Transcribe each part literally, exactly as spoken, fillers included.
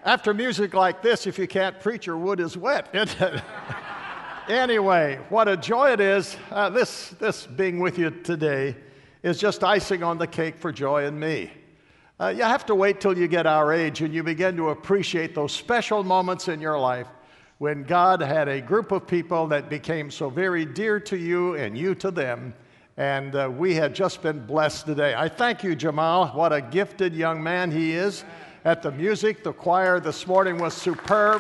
After music like this, if you can't preach, your wood is wet, isn't it? Anyway, what a joy it is. Uh, this, this being with you today is just icing on the cake for Joy and me. Uh, you have to wait till you get our age and you begin to appreciate those special moments in your life when God had a group of people that became so very dear to you and you to them. And uh, we have just been blessed today. I thank you, Jamal. What a gifted young man he is. At the music, the choir this morning was superb.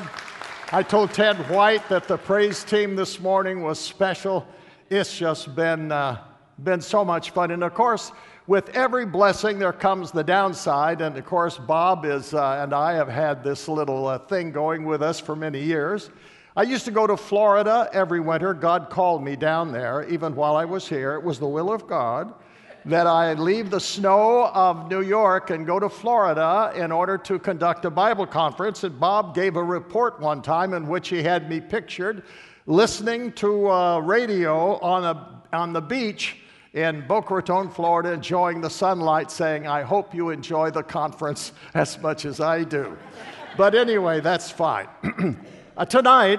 I told Ted White that the praise team this morning was special. It's just been, uh, been so much fun. And of course, with every blessing, there comes the downside. And of course, Bob is, uh, and I have had this little uh, thing going with us for many years. I used to go to Florida every winter. God called me down there, even while I was here. It was the will of God that I leave the snow of New York and go to Florida in order to conduct a Bible conference. And Bob gave a report one time in which he had me pictured listening to uh, radio on, a, on the beach in Boca Raton, Florida, enjoying the sunlight, saying, "I hope you enjoy the conference as much as I do." But anyway, that's fine. uh, tonight,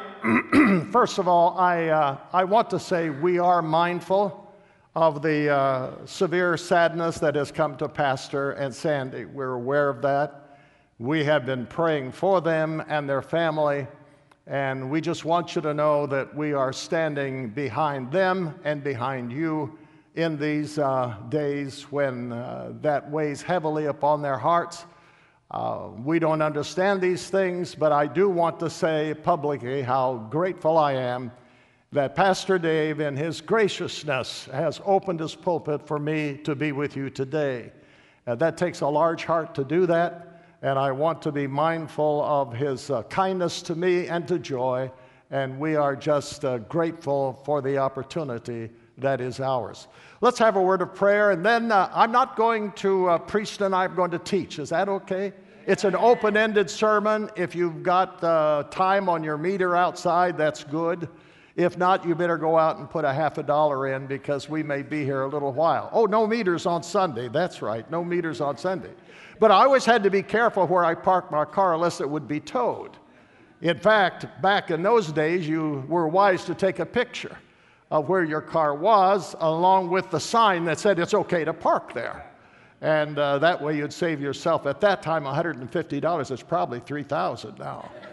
first of all, I, uh, I want to say we are mindful of the uh, severe sadness that has come to Pastor and Sandy. We're aware of that. We have been praying for them and their family, and we just want you to know that we are standing behind them and behind you in these uh, days when uh, that weighs heavily upon their hearts. Uh, we don't understand these things, but I do want to say publicly how grateful I am that Pastor Dave, in his graciousness, has opened his pulpit for me to be with you today. Uh, that takes a large heart to do that, and I want to be mindful of his uh, kindness to me and to Joy, and we are just uh, grateful for the opportunity that is ours. Let's have a word of prayer, and then uh, I'm not going to uh, preach tonight, I'm going to teach. Is that okay? It's an open-ended sermon. If you've got uh, time on your meter outside, that's good. If not, you better go out and put a half a dollar in because we may be here a little while. Oh, no meters on Sunday. That's right, no meters on Sunday. But I always had to be careful where I parked my car unless it would be towed. In fact, back in those days, you were wise to take a picture of where your car was along with the sign that said it's okay to park there. And uh, that way you'd save yourself, at that time, one hundred fifty dollars. It's probably three thousand dollars now.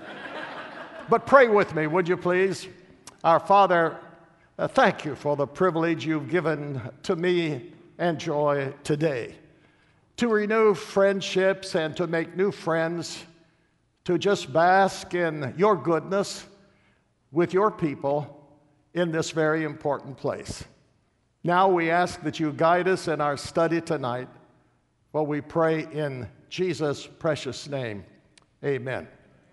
But pray with me, would you please? Our Father, uh, thank you for the privilege you've given to me and Joy today to renew friendships and to make new friends, to just bask in your goodness with your people in this very important place. Now we ask that you guide us in our study tonight, for we pray in Jesus' precious name. Amen.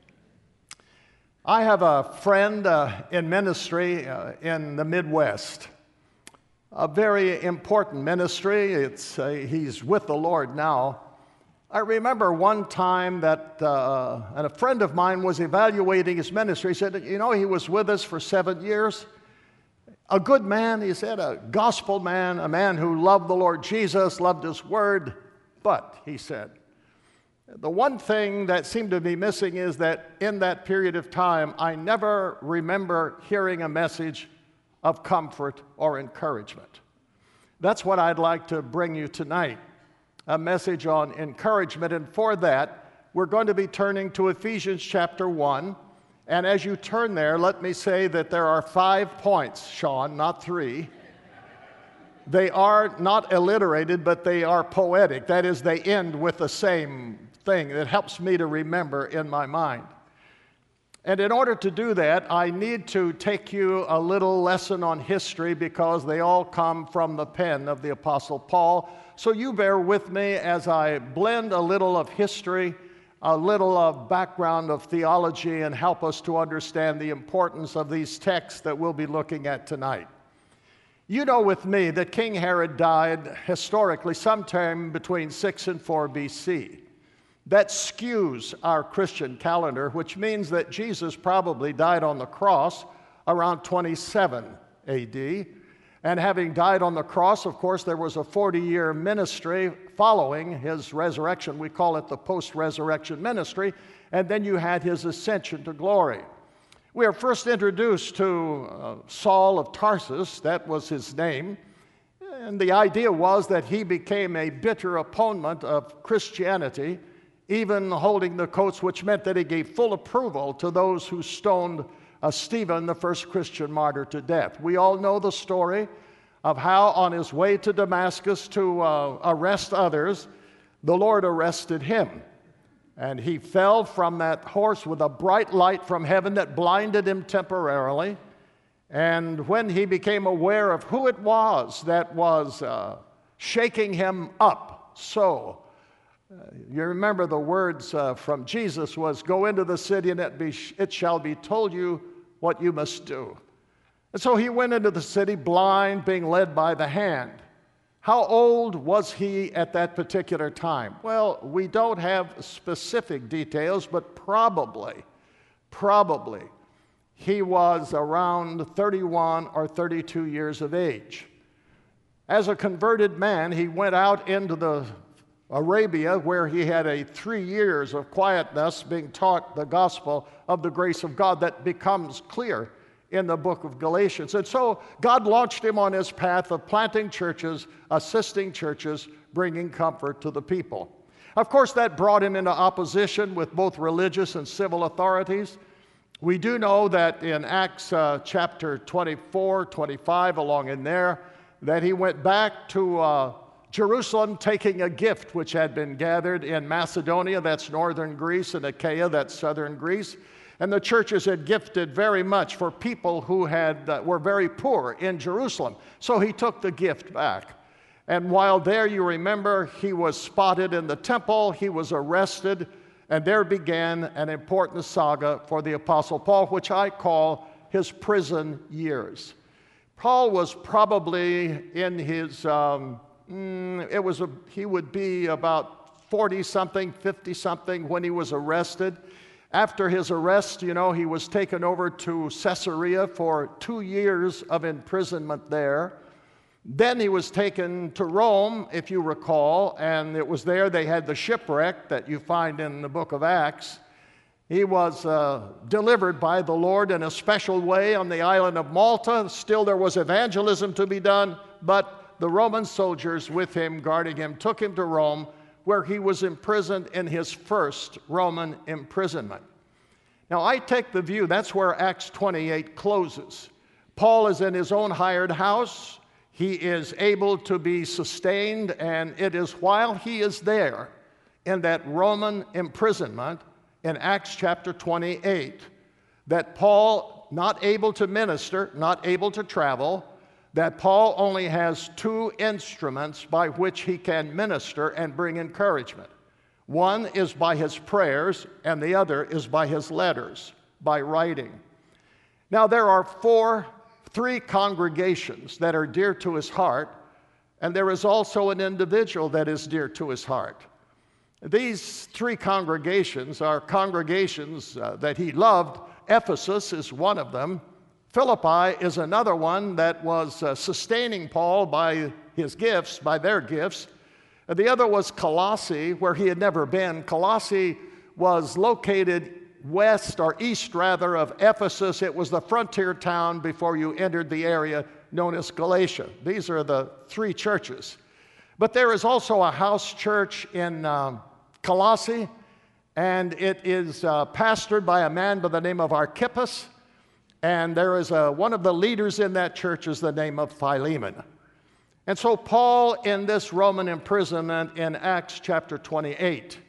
I have a friend uh, in ministry uh, in the Midwest, a very important ministry. It's, uh, he's with the Lord now. I remember one time that uh, a friend of mine was evaluating his ministry. He said, you know, he was with us for seven years. A good man, he said, a gospel man, a man who loved the Lord Jesus, loved his word. But, he said, the one thing that seemed to be missing is that in that period of time, I never remember hearing a message of comfort or encouragement. That's what I'd like to bring you tonight, a message on encouragement. And for that, we're going to be turning to Ephesians chapter one. And as you turn there, let me say that there are five points, Sean, not three. They are not alliterated, but they are poetic. That is, they end with the same thing that helps me to remember in my mind. And in order to do that, I need to take you a little lesson on history because they all come from the pen of the Apostle Paul. So you bear with me as I blend a little of history, a little of background of theology, and help us to understand the importance of these texts that we'll be looking at tonight. You know with me that King Herod died historically sometime between six and four B C. That skews our Christian calendar, which means that Jesus probably died on the cross around twenty-seven A D And having died on the cross, of course, there was a forty-year ministry following his resurrection. We call it the post-resurrection ministry. And then you had his ascension to glory. We are first introduced to uh, Saul of Tarsus. That was his name. And the idea was that he became a bitter opponent of Christianity, even holding the coats, which meant that he gave full approval to those who stoned uh, Stephen, the first Christian martyr, to death. We all know the story of how on his way to Damascus to uh, arrest others, the Lord arrested him. And he fell from that horse with a bright light from heaven that blinded him temporarily. And when he became aware of who it was that was uh, shaking him up so, uh, you remember the words uh, from Jesus was, "Go into the city and it, be, it shall be told you what you must do." And so he went into the city blind, being led by the hand. How old was he at that particular time? Well, we don't have specific details, but probably, probably, he was around thirty-one or thirty-two years of age. As a converted man, he went out into the Arabia, where he had a three years of quietness being taught the gospel of the grace of God that becomes clear in the book of Galatians. And so God launched him on his path of planting churches, assisting churches, bringing comfort to the people. Of course, that brought him into opposition with both religious and civil authorities. We do know that in Acts uh, chapter twenty-four, twenty-five, along in there, that he went back to uh, Jerusalem taking a gift which had been gathered in Macedonia, that's northern Greece, and Achaia, that's southern Greece. And the churches had gifted very much for people who had, uh, were very poor in Jerusalem. So he took the gift back. And while there, you remember, he was spotted in the temple, he was arrested, and there began an important saga for the Apostle Paul, which I call his prison years. Paul was probably in his, um, mm, it was a, he would be about forty-something, fifty-something when he was arrested. After his arrest, you know, he was taken over to Caesarea for two years of imprisonment there. Then he was taken to Rome, if you recall, and it was there they had the shipwreck that you find in the book of Acts. He was uh, delivered by the Lord in a special way on the island of Malta. Still there was evangelism to be done, but the Roman soldiers with him, guarding him, took him to Rome, where he was imprisoned in his first Roman imprisonment. Now, I take the view that's where Acts twenty-eight closes. Paul is in his own hired house. He is able to be sustained, and it is while he is there in that Roman imprisonment in Acts chapter twenty-eight that Paul, not able to minister, not able to travel, that Paul only has two instruments by which he can minister and bring encouragement. One is by his prayers, and the other is by his letters, by writing. Now, there are four, three congregations that are dear to his heart, and there is also an individual that is dear to his heart. These three congregations are congregations uh, that he loved. Ephesus is one of them. Philippi is another one that was uh, sustaining Paul by his gifts, by their gifts. And the other was Colossae, where he had never been. Colossae was located west, or east rather, of Ephesus. It was the frontier town before you entered the area known as Galatia. These are the three churches. But there is also a house church in um, Colossae, and it is uh, pastored by a man by the name of Archippus. And there is a, one of the leaders in that church is the name of Philemon. And so Paul, in this Roman imprisonment in Acts chapter twenty-eight,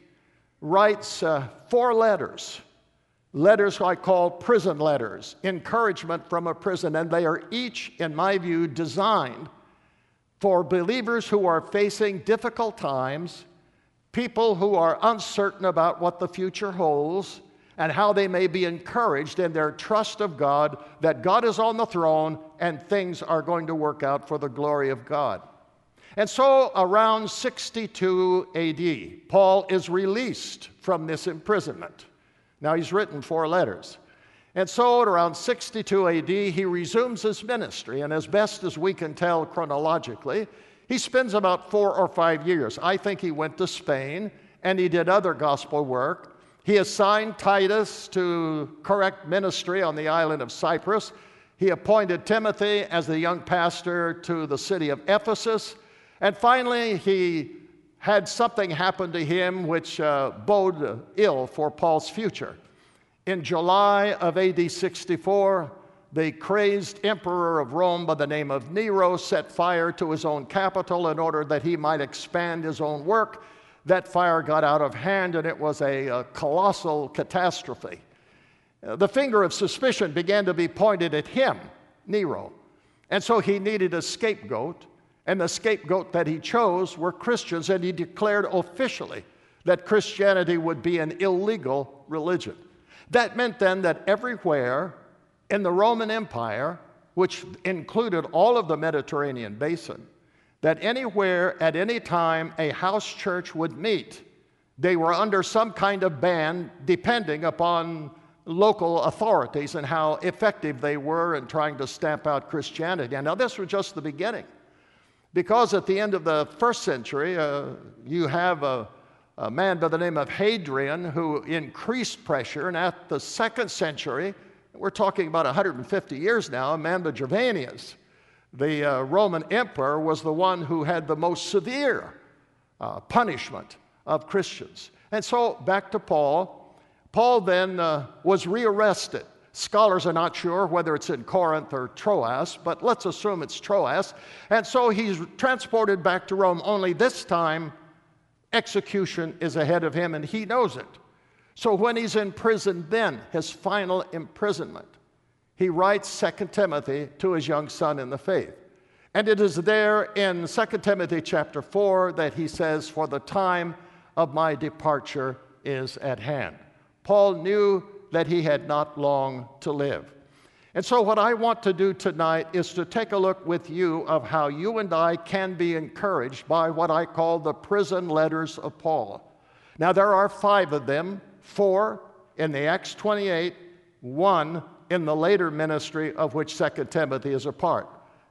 writes uh, four letters, letters I call prison letters, encouragement from a prison, and they are each, in my view, designed for believers who are facing difficult times, people who are uncertain about what the future holds, and how they may be encouraged in their trust of God, that God is on the throne and things are going to work out for the glory of God. And so around sixty-two A D, Paul is released from this imprisonment. Now, he's written four letters. And so at around sixty-two A D, he resumes his ministry, and as best as we can tell chronologically, he spends about four or five years. I think he went to Spain, and he did other gospel work. He assigned Titus to correct ministry on the island of Cyprus. He appointed Timothy as the young pastor to the city of Ephesus. And finally, he had something happen to him which uh, bode ill for Paul's future. In July of A D sixty-four, the crazed emperor of Rome by the name of Nero set fire to his own capital in order that he might expand his own work. That fire got out of hand, and it was a, a colossal catastrophe. Uh, the finger of suspicion began to be pointed at him, Nero. And so he needed a scapegoat, and the scapegoat that he chose were Christians, and he declared officially that Christianity would be an illegal religion. That meant then that everywhere in the Roman Empire, which included all of the Mediterranean basin, that anywhere at any time a house church would meet, they were under some kind of ban depending upon local authorities and how effective they were in trying to stamp out Christianity. And now this was just the beginning, because at the end of the first century, uh, you have a, a man by the name of Hadrian who increased pressure, and at the second century, we're talking about one hundred fifty years now, a man by Gervanius, the uh, Roman emperor, was the one who had the most severe uh, punishment of Christians. And so back to Paul. Paul then uh, was rearrested. Scholars are not sure whether it's in Corinth or Troas, but let's assume it's Troas. And so he's transported back to Rome, only this time execution is ahead of him, and he knows it. So when he's in prison then, his final imprisonment, he writes Second Timothy to his young son in the faith. And it is there in Second Timothy chapter four that he says, "For the time of my departure is at hand." Paul knew that he had not long to live. And so what I want to do tonight is to take a look with you of how you and I can be encouraged by what I call the prison letters of Paul. Now there are five of them, four in the Acts twenty-eight, one in the later ministry of which Second Timothy is a part.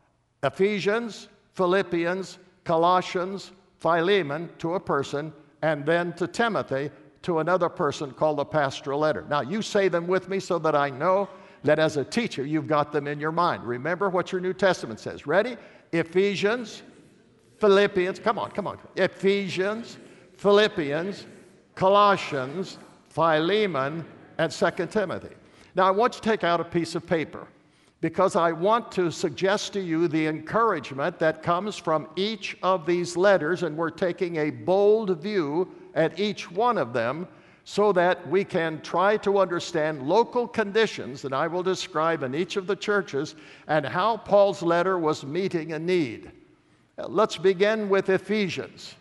Ephesians, Philippians, Colossians, Philemon to a person, and then to Timothy to another person called the pastoral letter. Now you say them with me so that I know that as a teacher you've got them in your mind. Remember what your New Testament says. Ready? Ephesians, Philippians, come on, come on. Ephesians, Philippians, Colossians, Philemon, and Second Timothy. Now I want you to take out a piece of paper, because I want to suggest to you the encouragement that comes from each of these letters, and we're taking a bold view at each one of them so that we can try to understand local conditions that I will describe in each of the churches and how Paul's letter was meeting a need. Let's begin with Ephesians.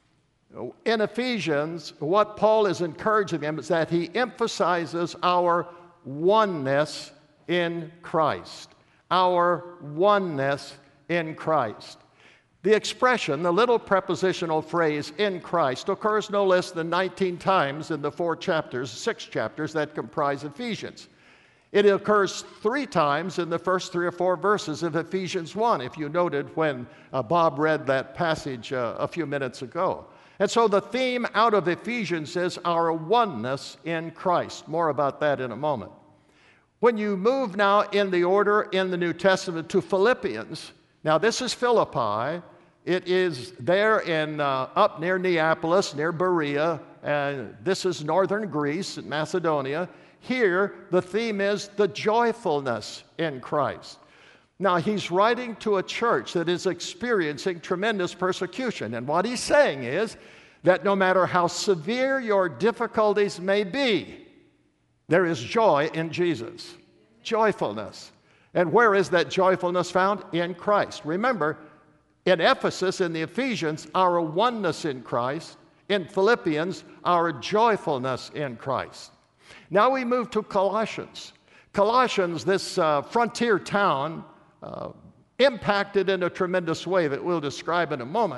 In Ephesians, what Paul is encouraging them is that he emphasizes our oneness in Christ. Our oneness in Christ. The expression, the little prepositional phrase, "in Christ," occurs no less than nineteen times in the four chapters, six chapters that comprise Ephesians. It occurs three times in the first three or four verses of Ephesians one, if you noted when uh, Bob read that passage uh, a few minutes ago. And so the theme out of Ephesians is our oneness in Christ. More about that in a moment. When you move now in the order in the New Testament to Philippians, now this is Philippi. It is there in uh, up near Neapolis, near Berea, and this is northern Greece and Macedonia. Here, the theme is the joyfulness in Christ. Now, he's writing to a church that is experiencing tremendous persecution, and what he's saying is that no matter how severe your difficulties may be, there is joy in Jesus, joyfulness. And where is that joyfulness found? In Christ. Remember, in Ephesus, in the Ephesians, our oneness in Christ. In Philippians, our joyfulness in Christ. Now we move to Colossians. Colossians, this uh, frontier town, uh, impacted in a tremendous way that we'll describe in a moment.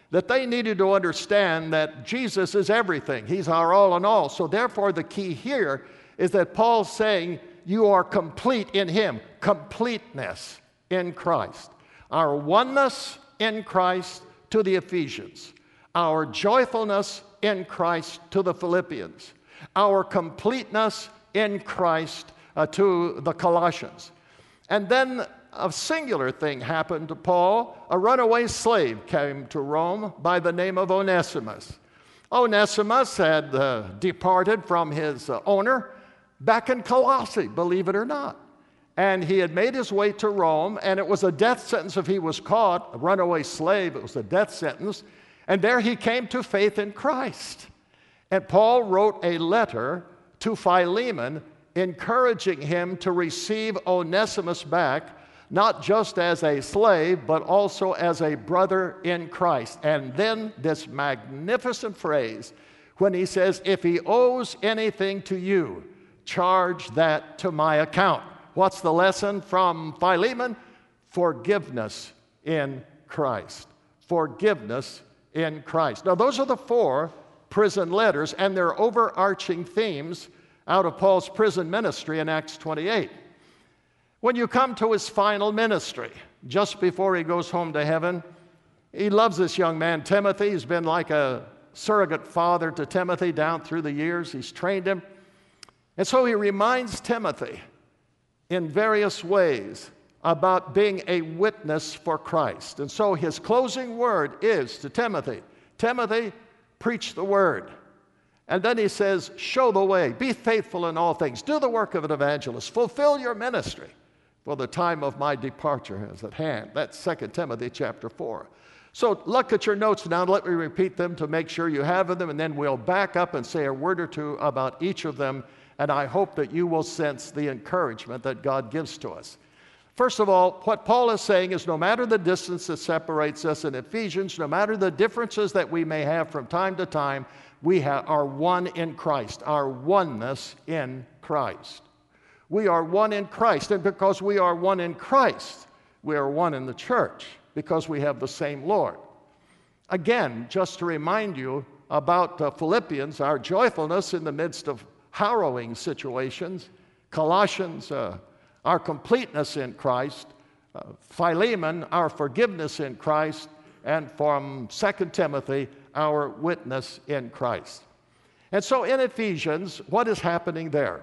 that they needed to understand that Jesus is everything. He's our all in all. So therefore, the key here is that Paul's saying you are complete in Him, completeness in Christ. Our oneness in Christ to the Ephesians, our joyfulness in Christ to the Philippians, our completeness in Christ uh, to the Colossians. And then a singular thing happened to Paul. A runaway slave came to Rome by the name of Onesimus. Onesimus had uh, departed from his uh, owner back in Colossae, believe it or not. And he had made his way to Rome, and it was a death sentence if he was caught, a runaway slave, it was a death sentence. And there he came to faith in Christ. And Paul wrote a letter to Philemon encouraging him to receive Onesimus back, not just as a slave, but also as a brother in Christ. And then this magnificent phrase when he says, if he owes anything to you, charge that to my account. What's the lesson from Philemon? Forgiveness in Christ. Forgiveness in Christ. Now, those are the four prison letters, and they're overarching themes out of Paul's prison ministry in Acts twenty-eight. When you come to his final ministry, just before he goes home to heaven, he loves this young man, Timothy. He's been like a surrogate father to Timothy down through the years. He's trained him. And so he reminds Timothy in various ways about being a witness for Christ. And so his closing word is to Timothy, Timothy, preach the word. And then he says, show the way, be faithful in all things, do the work of an evangelist, fulfill your ministry, for the time of my departure is at hand. That's Second Timothy chapter four. So look at your notes now, let me repeat them to make sure you have them, and then we'll back up and say a word or two about each of them, and I hope that you will sense the encouragement that God gives to us. First of all, what Paul is saying is no matter the distance that separates us in Ephesians, no matter the differences that we may have from time to time, we are one in Christ, our oneness in Christ. We are one in Christ, and because we are one in Christ, we are one in the church, because we have the same Lord. Again, just to remind you about uh, Philippians, our joyfulness in the midst of harrowing situations, Colossians, uh, our completeness in Christ, uh, Philemon, our forgiveness in Christ, and from Second Timothy, our witness in Christ. And so in Ephesians, what is happening there?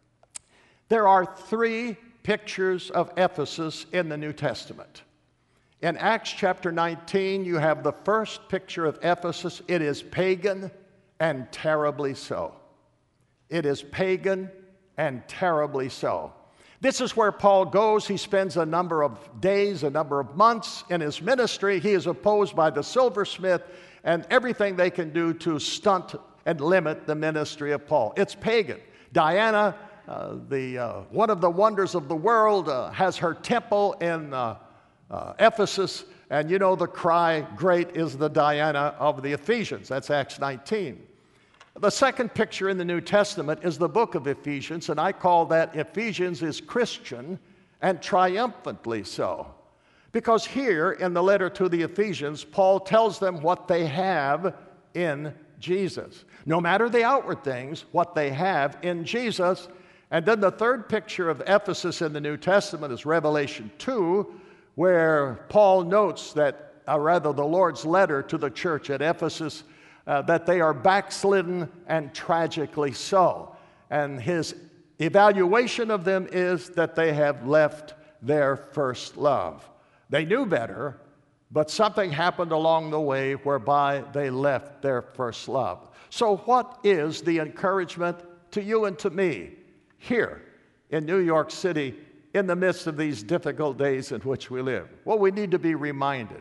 There are three pictures of Ephesus in the New Testament. In Acts chapter nineteen, you have the first picture of Ephesus. It is pagan and terribly so. It is pagan and terribly so. This is where Paul goes. He spends a number of days, a number of months in his ministry. He is opposed by the silversmith and everything they can do to stunt and limit the ministry of Paul. It's pagan. Diana, uh, the, uh, one of the wonders of the world, uh, has her temple in uh, uh, Ephesus, and you know the cry, great is the Diana of the Ephesians. That's Acts nineteen. The second picture in the New Testament is the book of Ephesians, and I call that Ephesians is Christian and triumphantly so. Because here in the letter to the Ephesians, Paul tells them what they have in Jesus. No matter the outward things, what they have in Jesus. And then the third picture of Ephesus in the New Testament is Revelation two, where Paul notes that, or rather the Lord's letter to the church at Ephesus, Uh, that they are backslidden and tragically so. And his evaluation of them is that they have left their first love. They knew better, but something happened along the way whereby they left their first love. So what is the encouragement to you and to me here in New York City in the midst of these difficult days in which we live? Well, we need to be reminded.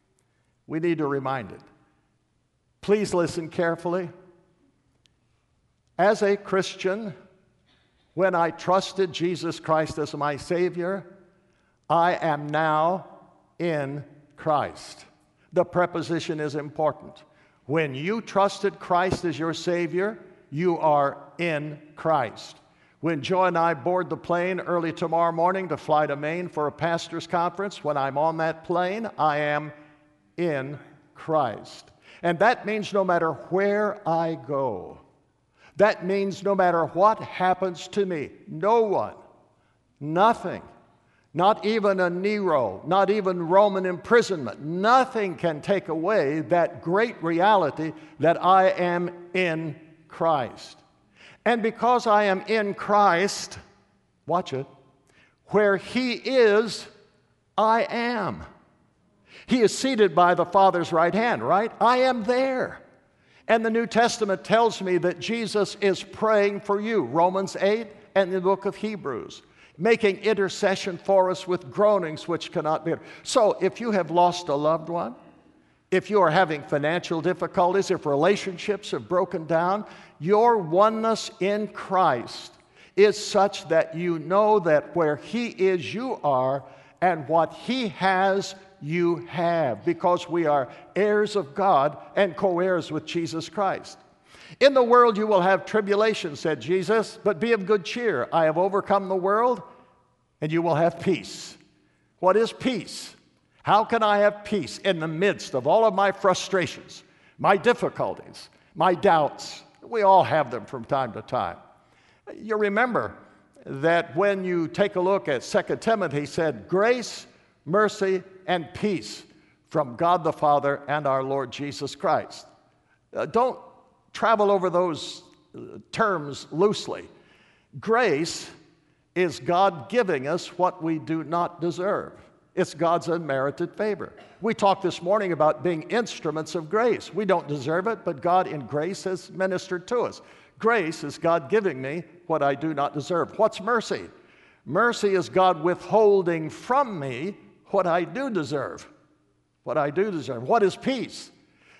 We need to be reminded. Please listen carefully. As a Christian, when I trusted Jesus Christ as my Savior, I am now in Christ. The preposition is important. When you trusted Christ as your Savior, you are in Christ. When Joy and I board the plane early tomorrow morning to fly to Maine for a pastor's conference, when I'm on that plane, I am in Christ. And that means no matter where I go, that means no matter what happens to me, no one, nothing, not even a Nero, not even Roman imprisonment, nothing can take away that great reality that I am in Christ. And because I am in Christ, watch it, where He is, I am. He is seated by the Father's right hand, right? I am there. And the New Testament tells me that Jesus is praying for you, Romans eight and the book of Hebrews, making intercession for us with groanings which cannot be. So if you have lost a loved one, if you are having financial difficulties, if relationships have broken down, your oneness in Christ is such that you know that where He is, you are, and what He has, you have, because we are heirs of God and co-heirs with Jesus Christ. In the world you will have tribulation, said Jesus, but be of good cheer. I have overcome the world, and you will have peace. What is peace? How can I have peace in the midst of all of my frustrations, my difficulties, my doubts? We all have them from time to time. You remember that when you take a look at Second Timothy, he said, grace, mercy, and peace from God the Father and our Lord Jesus Christ. Uh, don't travel over those uh, terms loosely. Grace is God giving us what we do not deserve. It's God's unmerited favor. We talked this morning about being instruments of grace. We don't deserve it, but God in grace has ministered to us. Grace is God giving me what I do not deserve. What's mercy? Mercy is God withholding from me what I do deserve. What I do deserve. What is peace?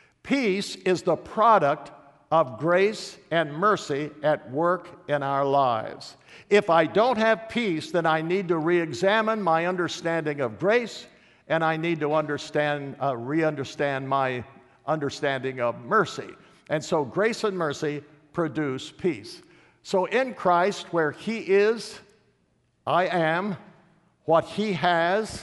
Peace is the product of grace and mercy at work in our lives. If I don't have peace, then I need to re-examine my understanding of grace, and I need to understand, uh, re-understand my understanding of mercy. And so grace and mercy produce peace. So in Christ, where He is, I am. What He has,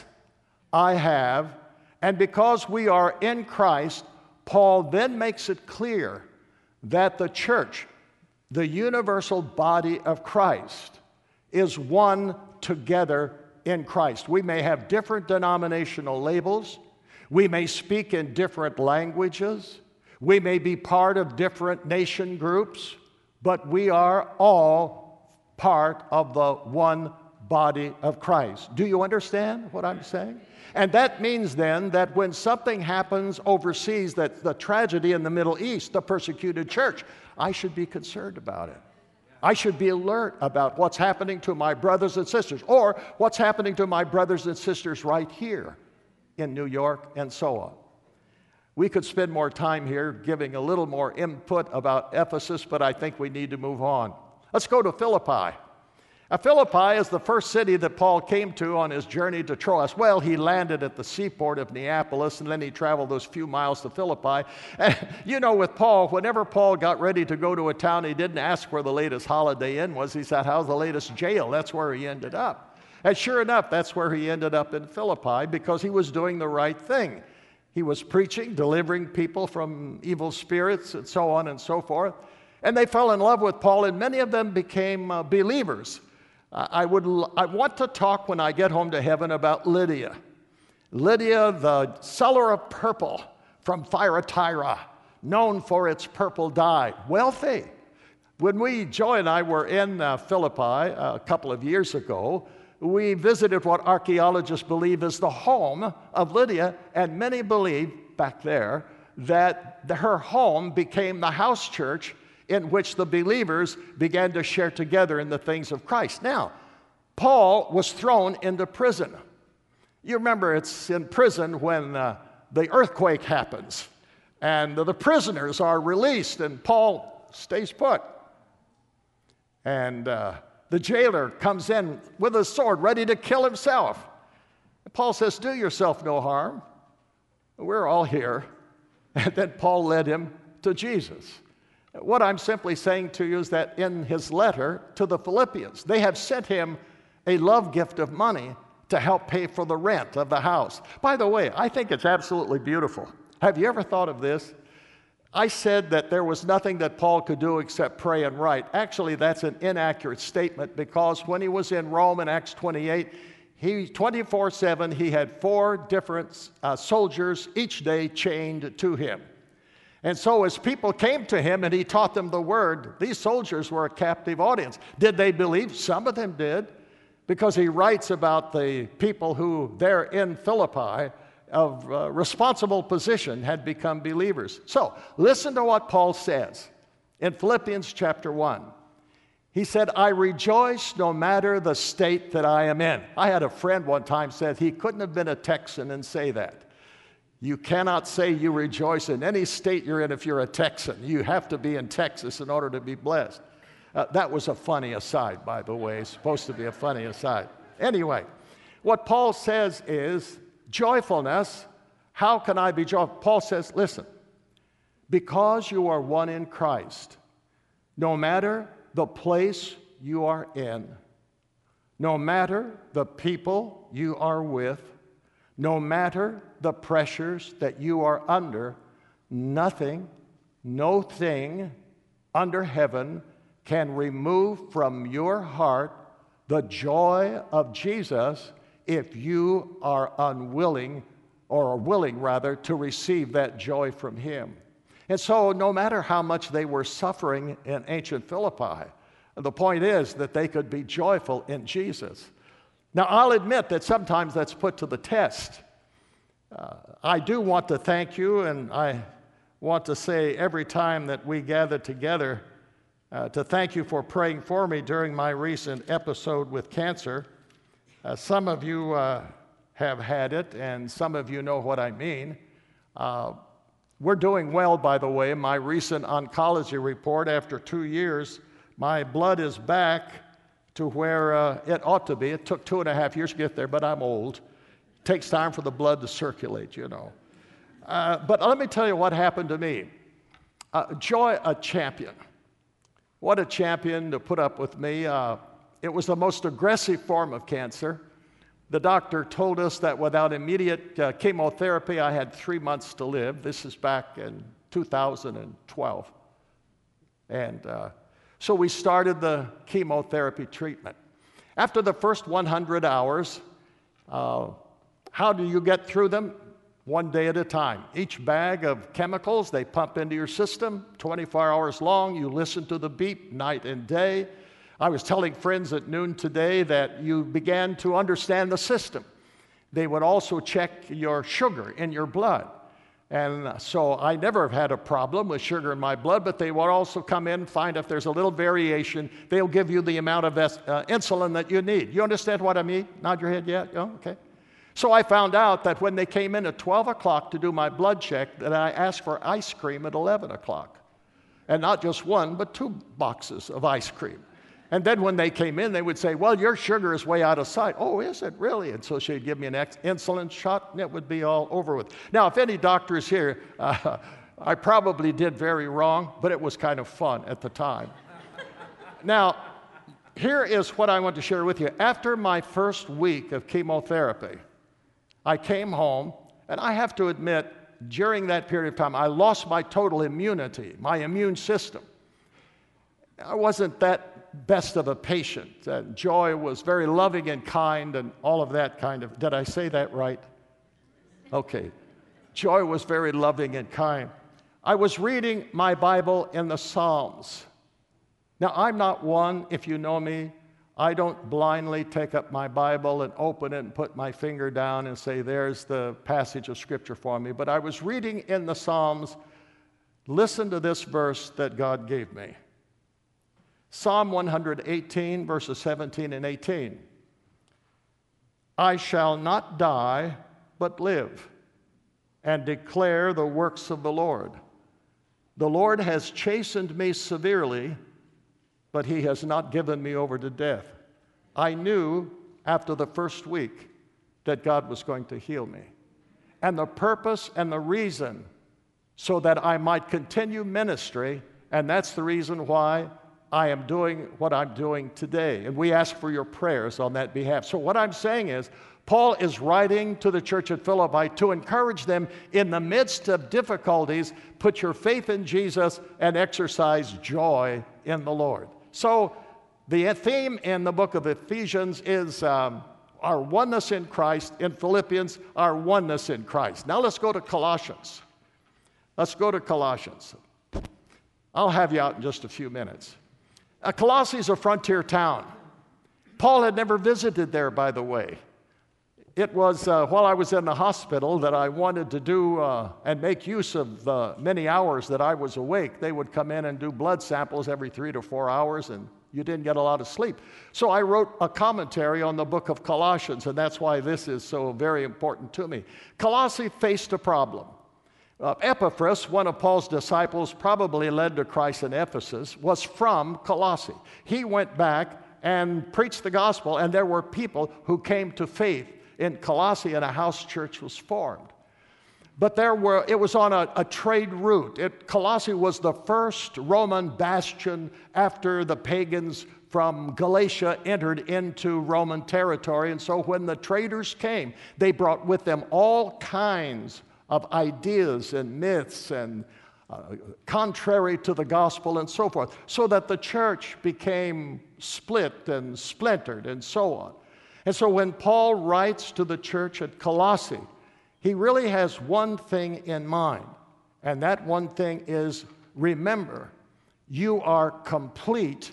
I have. And because we are in Christ, Paul then makes it clear that the church, the universal body of Christ, is one together in Christ. We may have different denominational labels. We may speak in different languages. We may be part of different nation groups, but we are all part of the one body of Christ. Do you understand what I'm saying? And that means then that when something happens overseas, that the tragedy in the Middle East, the persecuted church, I should be concerned about it. I should be alert about what's happening to my brothers and sisters, or what's happening to my brothers and sisters right here in New York, and so on. We could spend more time here giving a little more input about Ephesus, but I think we need to move on. Let's go to Philippi. Now, Philippi is the first city that Paul came to on his journey to Troas. Well, he landed at the seaport of Neapolis, and then he traveled those few miles to Philippi. And you know, with Paul, whenever Paul got ready to go to a town, he didn't ask where the latest Holiday Inn was. He said, how's the latest jail? That's where he ended up. And sure enough, that's where he ended up in Philippi, because he was doing the right thing. He was preaching, delivering people from evil spirits, and so on and so forth. And they fell in love with Paul, and many of them became uh, believers. I would, I want to talk when I get home to heaven about Lydia. Lydia, the seller of purple from Thyatira, known for its purple dye, wealthy. When we, Joy and I, were in uh, Philippi uh, a couple of years ago, we visited what archaeologists believe is the home of Lydia, and many believe back there that the, her home became the house church in which the believers began to share together in the things of Christ. Now, Paul was thrown into prison. You remember, it's in prison when uh, the earthquake happens, and the prisoners are released, and Paul stays put. And uh, the jailer comes in with a sword, ready to kill himself. And Paul says, do yourself no harm. We're all here. And then Paul led him to Jesus. What I'm simply saying to you is that in his letter to the Philippians, they have sent him a love gift of money to help pay for the rent of the house. By the way, I think it's absolutely beautiful. Have you ever thought of this? I said that there was nothing that Paul could do except pray and write. Actually, that's an inaccurate statement, because when he was in Rome in Acts twenty-eight, he twenty-four seven, he had four different uh, soldiers each day chained to him. And so as people came to him and he taught them the word, these soldiers were a captive audience. Did they believe? Some of them did, because he writes about the people who there in Philippi of uh, responsible position had become believers. So listen to what Paul says in Philippians chapter one. He said, I rejoice no matter the state that I am in. I had a friend one time said he couldn't have been a Texan and say that. You cannot say you rejoice in any state you're in if you're a Texan. You have to be in Texas in order to be blessed. Uh, that was a funny aside, by the way. It's supposed to be a funny aside. Anyway, what Paul says is, joyfulness, how can I be joyful? Paul says, listen, because you are one in Christ, no matter the place you are in, no matter the people you are with, no matter the pressures that you are under, nothing, no thing under heaven can remove from your heart the joy of Jesus if you are unwilling, or willing rather, to receive that joy from him. And so no matter how much they were suffering in ancient Philippi, the point is that they could be joyful in Jesus. Now, I'll admit that sometimes that's put to the test. Uh, I do want to thank you, and I want to say every time that we gather together uh, to thank you for praying for me during my recent episode with cancer. Uh, some of you uh, have had it, and some of you know what I mean. Uh, we're doing well, by the way. My recent oncology report, after two years, my blood is back to where uh, it ought to be. It took two and a half years to get there, but I'm old. It takes time for the blood to circulate, you know. Uh, but let me tell you what happened to me. Uh, Joy, a champion. What a champion to put up with me. Uh, it was the most aggressive form of cancer. The doctor told us that without immediate uh, chemotherapy, I had three months to live. This is back in two thousand twelve. And uh, so we started the chemotherapy treatment. After the first one hundred hours, uh, how do you get through them? One day at a time. Each bag of chemicals they pump into your system, twenty-four hours long. You listen to the beep night and day. I was telling friends at noon today that you began to understand the system. They would also check your sugar in your blood. And so I never have had a problem with sugar in my blood, but they will also come in and find if there's a little variation, they'll give you the amount of uh, insulin that you need. You understand what I mean? Nod your head, yeah? Oh, okay. So I found out that when they came in at twelve o'clock to do my blood check, that I asked for ice cream at eleven o'clock. And not just one, but two boxes of ice cream. And then when they came in, they would say, well, your sugar is way out of sight. Oh, is it really? And so she'd give me an ex- insulin shot, and it would be all over with. Now, if any doctor is here, uh, I probably did very wrong, but it was kind of fun at the time. Now, here is what I want to share with you. After my first week of chemotherapy, I came home, and I have to admit, during that period of time, I lost my total immunity, my immune system. I wasn't that best of a patient. Uh, Joy was very loving and kind and all of that kind of, did I say that right? Okay. Joy was very loving and kind. I was reading my Bible in the Psalms. Now, I'm not one, if you know me, I don't blindly take up my Bible and open it and put my finger down and say, there's the passage of Scripture for me. But I was reading in the Psalms. Listen to this verse that God gave me. Psalm one eighteen, verses seventeen and eighteen. I shall not die, but live, and declare the works of the Lord. The Lord has chastened me severely, but he has not given me over to death. I knew after the first week that God was going to heal me. And the purpose and the reason so that I might continue ministry, and that's the reason why I am doing what I'm doing today. And we ask for your prayers on that behalf. So what I'm saying is, Paul is writing to the church at Philippi to encourage them in the midst of difficulties, put your faith in Jesus and exercise joy in the Lord. So the theme in the book of Ephesians is um, our oneness in Christ. In Philippians, our oneness in Christ. Now let's go to Colossians. Let's go to Colossians. I'll have you out in just a few minutes. Uh, Colossae is a frontier town. Paul had never visited there, by the way. It was uh, while I was in the hospital that I wanted to do uh, and make use of the many hours that I was awake. They would come in and do blood samples every three to four hours, and you didn't get a lot of sleep. So I wrote a commentary on the book of Colossians, and that's why this is so very important to me. Colossae faced a problem. Uh, Epaphras, one of Paul's disciples, probably led to Christ in Ephesus, was from Colossae. He went back and preached the gospel, and there were people who came to faith in Colossae, and a house church was formed. But there were, it was on a, a trade route. It, Colossae was the first Roman bastion after the pagans from Galatia entered into Roman territory. And so when the traders came, they brought with them all kinds of ideas and myths and uh, contrary to the gospel and so forth, so that the church became split and splintered and so on. And so when Paul writes to the church at Colossae, he really has one thing in mind, and that one thing is, remember, you are complete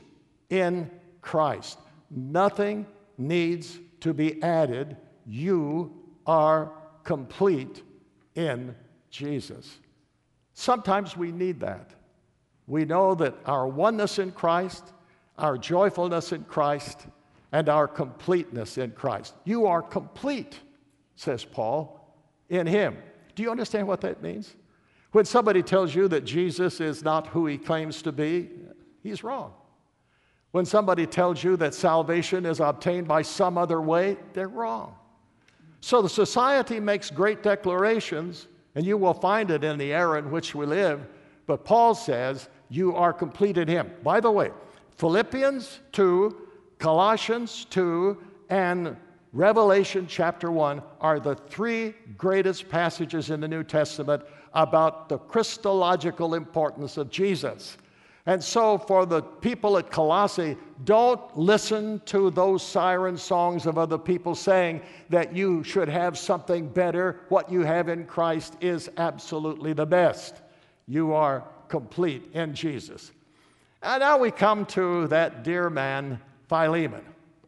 in Christ. Nothing needs to be added. You are complete in Jesus. Sometimes we need that. We know that our oneness in Christ, our joyfulness in Christ, and our completeness in Christ. You are complete, says Paul, in Him. Do you understand what that means? When somebody tells you that Jesus is not who He claims to be, he's wrong. When somebody tells you that salvation is obtained by some other way, they're wrong. So the society makes great declarations, and you will find it in the era in which we live, but Paul says you are complete in Him. By the way, Philippians two, Colossians two, and Revelation chapter one are the three greatest passages in the New Testament about the Christological importance of Jesus. And so for the people at Colossae, don't listen to those siren songs of other people saying that you should have something better. What you have in Christ is absolutely the best. You are complete in Jesus. And now we come to that dear man, Philemon.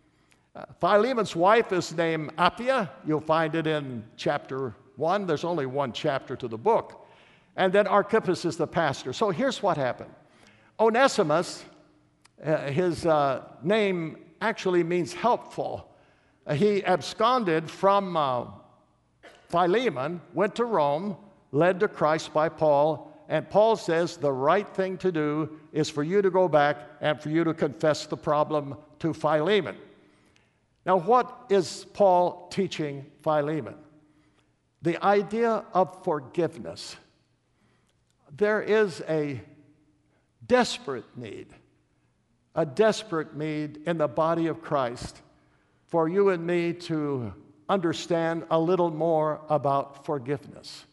Uh, Philemon's wife is named Apphia. You'll find it in chapter one. There's only one chapter to the book. And then Archippus is the pastor. So here's what happened. Onesimus, uh, his uh, name actually means helpful. Uh, he absconded from uh, Philemon, went to Rome, led to Christ by Paul, and Paul says the right thing to do is for you to go back and for you to confess the problem to Philemon. Now, what is Paul teaching Philemon? The idea of forgiveness. There is a desperate need, a desperate need in the body of Christ for you and me to understand a little more about forgiveness.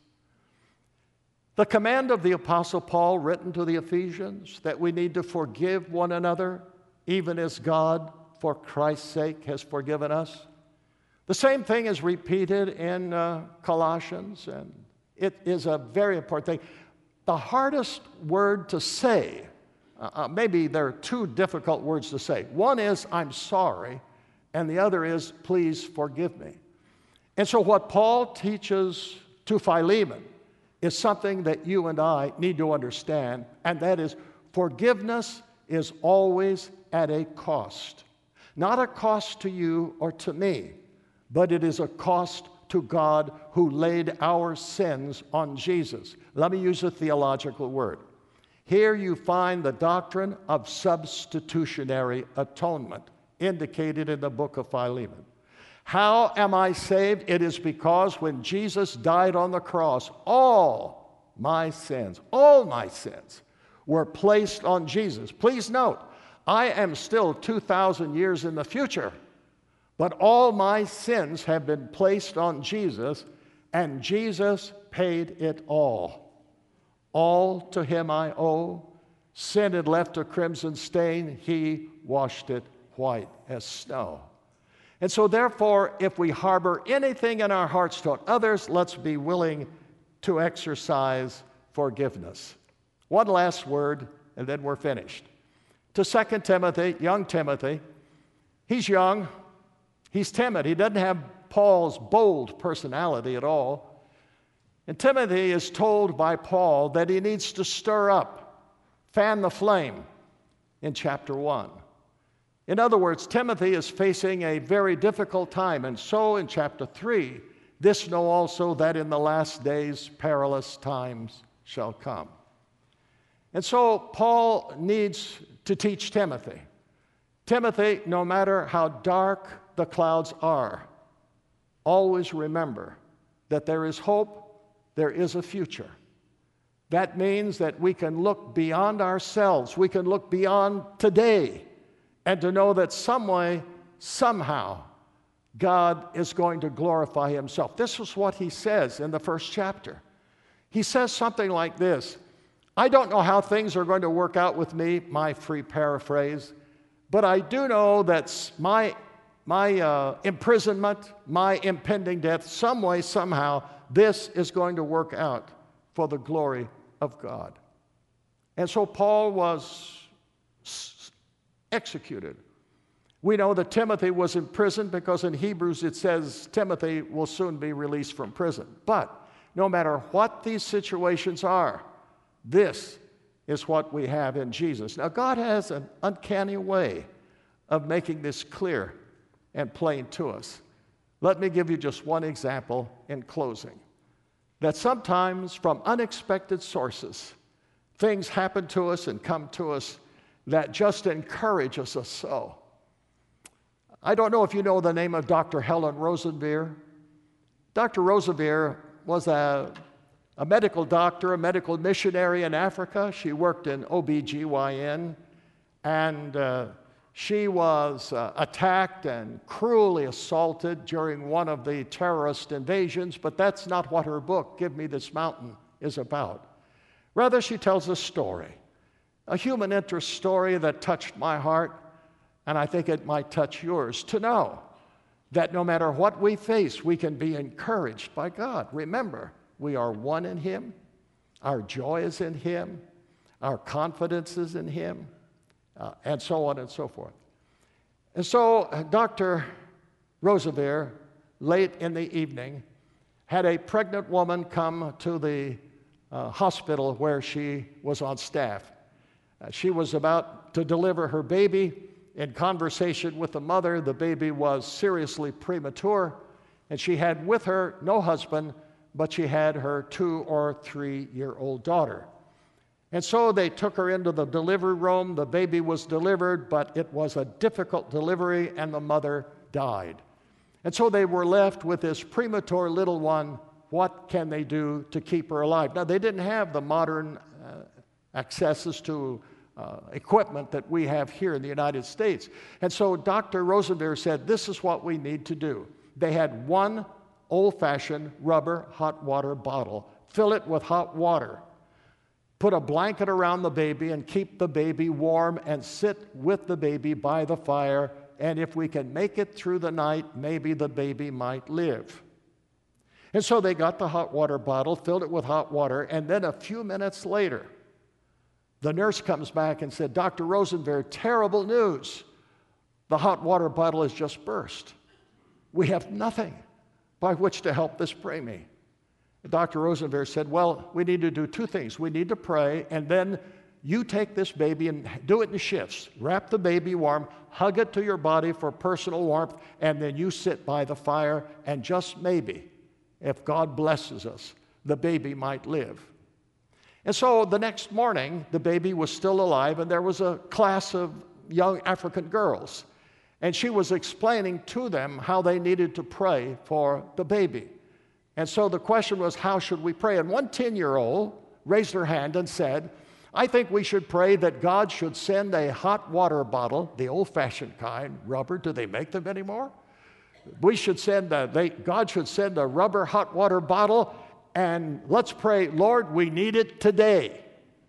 The command of the Apostle Paul written to the Ephesians that we need to forgive one another, even as God, for Christ's sake, has forgiven us. The same thing is repeated in uh, Colossians, and it is a very important thing. The hardest word to say, uh, maybe there are two difficult words to say. One is, I'm sorry, and the other is, please forgive me. And so what Paul teaches to Philemon is something that you and I need to understand, and that is forgiveness is always at a cost. Not a cost to you or to me, but it is a cost to God who laid our sins on Jesus. Let me use a theological word. Here you find the doctrine of substitutionary atonement indicated in the book of Philemon. How am I saved? It is because when Jesus died on the cross, all my sins, all my sins were placed on Jesus. Please note, I am still two thousand years in the future, but all my sins have been placed on Jesus, and Jesus paid it all. All to him I owe. Sin had left a crimson stain. He washed it white as snow. And so therefore, if we harbor anything in our hearts toward others, let's be willing to exercise forgiveness. One last word, and then we're finished. To Second Timothy, young Timothy, he's young, he's timid. He doesn't have Paul's bold personality at all. And Timothy is told by Paul that he needs to stir up, fan the flame in chapter one. In other words, Timothy is facing a very difficult time, and so in chapter three, this know also that in the last days perilous times shall come. And so Paul needs to teach Timothy. Timothy, no matter how dark the clouds are, always remember that there is hope, there is a future. That means that we can look beyond ourselves, we can look beyond today, and to know that some way, somehow, God is going to glorify himself. This is what he says in the first chapter. He says something like this: I don't know how things are going to work out with me, my free paraphrase, but I do know that my, my uh, imprisonment, my impending death, some way, somehow, this is going to work out for the glory of God. And so Paul was executed. We know that Timothy was in prison because in Hebrews it says Timothy will soon be released from prison. But no matter what these situations are, this is what we have in Jesus. Now, God has an uncanny way of making this clear and plain to us. Let me give you just one example in closing. That sometimes from unexpected sources, things happen to us and come to us that just encourages us so. I don't know if you know the name of Doctor Helen Roseveare. Doctor Roseveare was a, a medical doctor, a medical missionary in Africa. She worked in O B G Y N, and uh, she was uh, attacked and cruelly assaulted during one of the terrorist invasions, but that's not what her book, Give Me This Mountain, is about. Rather, she tells a story, a human interest story that touched my heart, and I think it might touch yours, to know that no matter what we face, we can be encouraged by God. Remember, we are one in Him. Our joy is in Him. Our confidence is in Him, uh, and so on and so forth. And so uh, Doctor Roseveare, late in the evening, had a pregnant woman come to the uh, hospital where she was on staff. Uh, she was about to deliver her baby. In conversation with the mother, the baby was seriously premature, and she had with her no husband, but she had her two or three-year-old daughter. And so they took her into the delivery room. The baby was delivered, but it was a difficult delivery, and the mother died. And so they were left with this premature little one. What can they do to keep her alive? Now, they didn't have the modern uh, accesses to uh, equipment that we have here in the United States. And so Doctor Roseveare said, this is what we need to do. They had one old-fashioned rubber hot water bottle. Fill it with hot water. Put a blanket around the baby and keep the baby warm and sit with the baby by the fire. And if we can make it through the night, maybe the baby might live. And so they got the hot water bottle, filled it with hot water, and then a few minutes later, the nurse comes back and said, Doctor Roseveare, terrible news. The hot water bottle has just burst. We have nothing by which to help this preemie. Doctor Roseveare said, well, we need to do two things. We need to pray, and then you take this baby and do it in shifts. Wrap the baby warm, hug it to your body for personal warmth, and then you sit by the fire, and just maybe, if God blesses us, the baby might live. And so the next morning, the baby was still alive, and there was a class of young African girls. And she was explaining to them how they needed to pray for the baby. And so the question was, how should we pray? And one ten-year-old raised her hand and said, I think we should pray that God should send a hot water bottle, the old-fashioned kind, rubber. Do they make them anymore? We should send a, they, God should send a rubber hot water bottle, and let's pray, Lord, we need it today.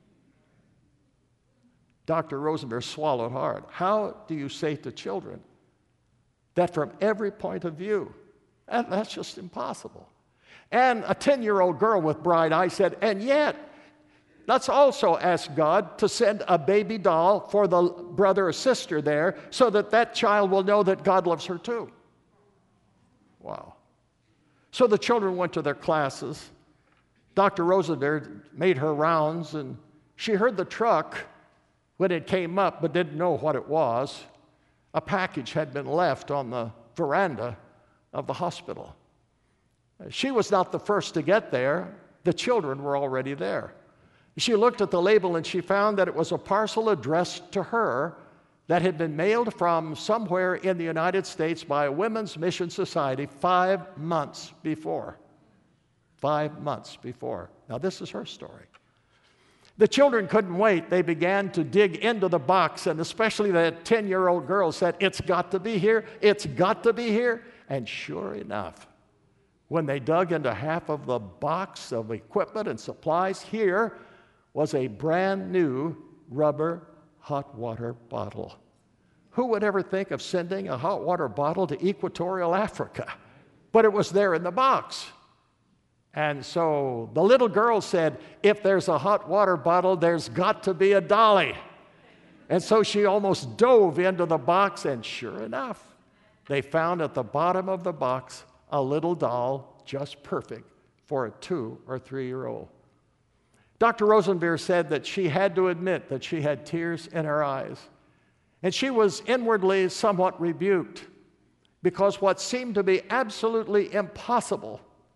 Doctor Rosenberg swallowed hard. How do you say to children that from every point of view, that, that's just impossible? And a ten-year-old girl with bright eyes said, and yet, let's also ask God to send a baby doll for the brother or sister there so that that child will know that God loves her too. Wow. So the children went to their classes. Doctor Rosenberg made her rounds, and she heard the truck when it came up but didn't know what it was. A package had been left on the veranda of the hospital. She was not the first to get there. The children were already there. She looked at the label and she found that it was a parcel addressed to her that had been mailed from somewhere in the United States by a Women's Mission Society five months before. Five months before. Now, this is her story. The children couldn't wait. They began to dig into the box, and especially that ten-year-old girl said, it's got to be here, it's got to be here. And sure enough, when they dug into half of the box of equipment and supplies, here was a brand new rubber hot water bottle. Who would ever think of sending a hot water bottle to Equatorial Africa? But it was there in the box. And so the little girl said, if there's a hot water bottle, there's got to be a dolly. And so she almost dove into the box, and sure enough, they found at the bottom of the box a little doll just perfect for a two or three-year-old. Doctor Rosenberg said that she had to admit that she had tears in her eyes. And she was inwardly somewhat rebuked because what seemed to be absolutely impossible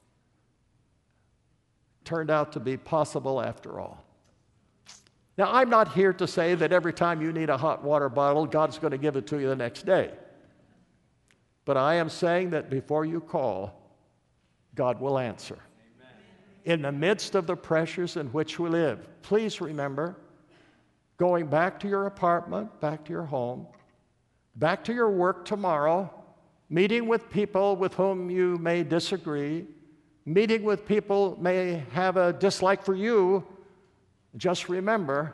turned out to be possible after all. Now, I'm not here to say that every time you need a hot water bottle, God's going to give it to you the next day. But I am saying that before you call, God will answer. Amen. In the midst of the pressures in which we live, please remember, going back to your apartment, back to your home, back to your work tomorrow, meeting with people with whom you may disagree, meeting with people may have a dislike for you, just remember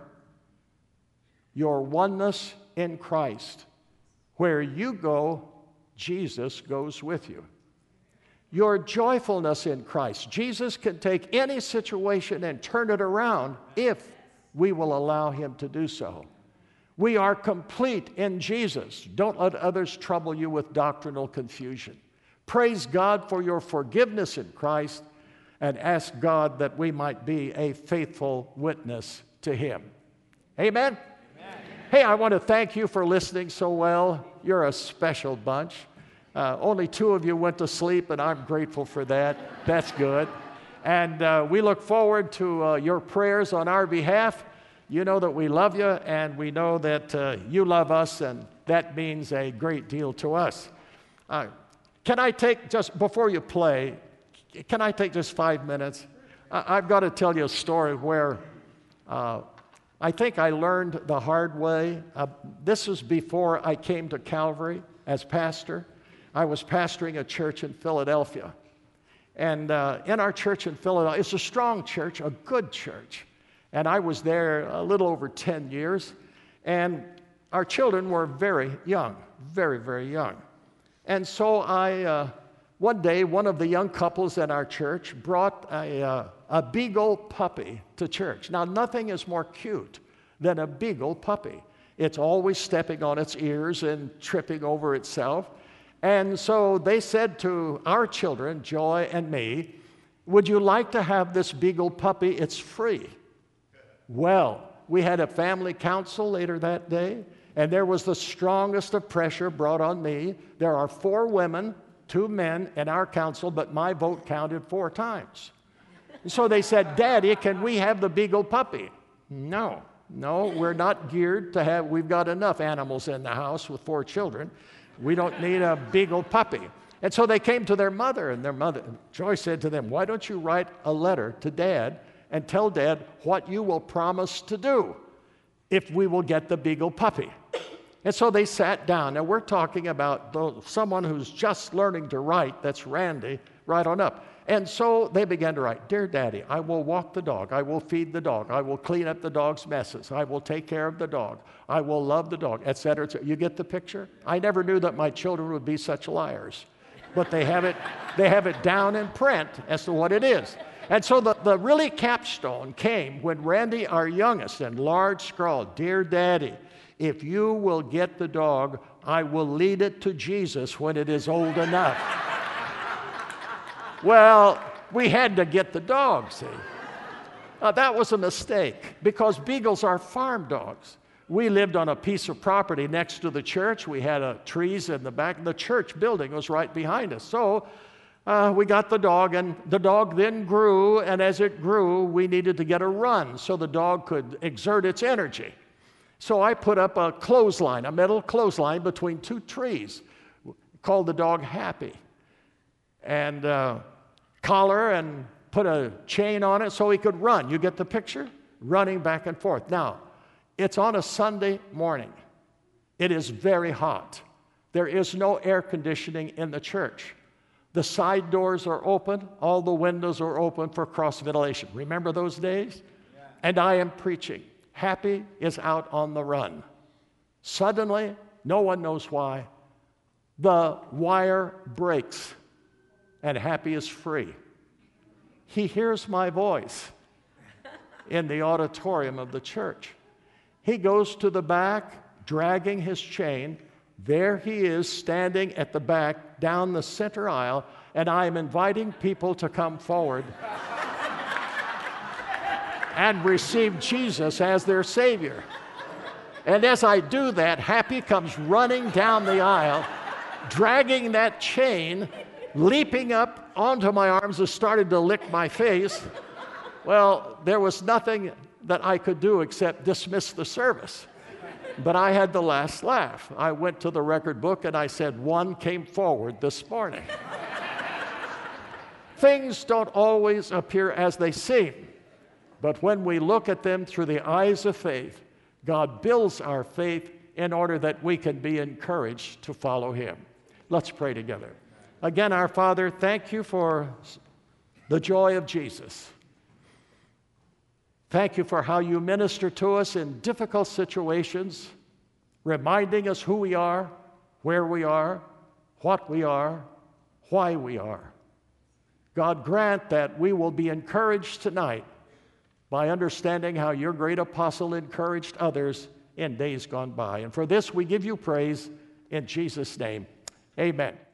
your oneness in Christ. Where you go, Jesus goes with you. Your joyfulness in Christ. Jesus can take any situation and turn it around if we will allow Him to do so. We are complete in Jesus. Don't let others trouble you with doctrinal confusion. Praise God for your forgiveness in Christ, and ask God that we might be a faithful witness to Him. Amen? Amen. Hey, I want to thank you for listening so well. You're a special bunch. Uh, only two of you went to sleep, and I'm grateful for that. That's good. And uh, we look forward to uh, your prayers on our behalf. You know that we love you, and we know that uh, you love us, and that means a great deal to us. Uh, can I take, just before you play, can I take just five minutes? I, I've got to tell you a story where uh, I think I learned the hard way. Uh, this was before I came to Calvary as pastor. I was pastoring a church in Philadelphia. And uh, in our church in Philadelphia, it's a strong church, a good church. And I was there a little over ten years. And our children were very young, very, very young. And so I, uh, one day, one of the young couples in our church brought a, uh, a beagle puppy to church. Now, nothing is more cute than a beagle puppy. It's always stepping on its ears and tripping over itself. And so they said to our children, Joy and me, would you like to have this beagle puppy? It's free. Well, we had a family council later that day, and there was the strongest of pressure brought on me. There are four women, two men in our council, but my vote counted four times. And so they said, Daddy, can we have the beagle puppy? No, no, we're not geared to have, we've got enough animals in the house with four children. We don't need a beagle puppy. And so they came to their mother, and their mother, Joy said to them, why don't you write a letter to Dad and tell Dad what you will promise to do if we will get the Beagle puppy. And so they sat down. Now, we're talking about those, someone who's just learning to write. That's Randy, right on up. And so they began to write, "Dear Daddy, I will walk the dog. I will feed the dog. I will clean up the dog's messes. I will take care of the dog. I will love the dog," et cetera, et cetera. You get the picture? I never knew that my children would be such liars. But they have it, they have it down in print as to what it is. And so the, the really capstone came when Randy, our youngest, in large scrawl, "Dear Daddy, if you will get the dog, I will lead it to Jesus when it is old enough." Well, we had to get the dog, see. Uh, that was a mistake because Beagles are farm dogs. We lived on a piece of property next to the church. We had uh, trees in the back. The church building was right behind us. So uh, we got the dog, and the dog then grew, and as it grew, we needed to get a run so the dog could exert its energy. So I put up a clothesline, a metal clothesline between two trees, called the dog Happy, and uh, collar and put a chain on it so he could run. You get the picture? Running back and forth. Now, it's on a Sunday morning. It is very hot. There is no air conditioning in the church. The side doors are open. All the windows are open for cross-ventilation. Remember those days? Yeah. And I am preaching. Happy is out on the run. Suddenly, no one knows why, the wire breaks and Happy is free. He hears my voice in the auditorium of the church. He goes to the back, dragging his chain. There he is standing at the back down the center aisle, and I am inviting people to come forward and receive Jesus as their Savior. And as I do that, Happy comes running down the aisle, dragging that chain, leaping up onto my arms and started to lick my face. Well, there was nothing that I could do except dismiss the service. But I had the last laugh. I went to the record book and I said, "One came forward this morning." Things don't always appear as they seem, but when we look at them through the eyes of faith, God builds our faith in order that we can be encouraged to follow Him. Let's pray together. Again, our Father, thank you for the joy of Jesus. Thank you for how you minister to us in difficult situations, reminding us who we are, where we are, what we are, why we are. God, grant that we will be encouraged tonight by understanding how your great apostle encouraged others in days gone by. And for this we give you praise in Jesus' name. Amen.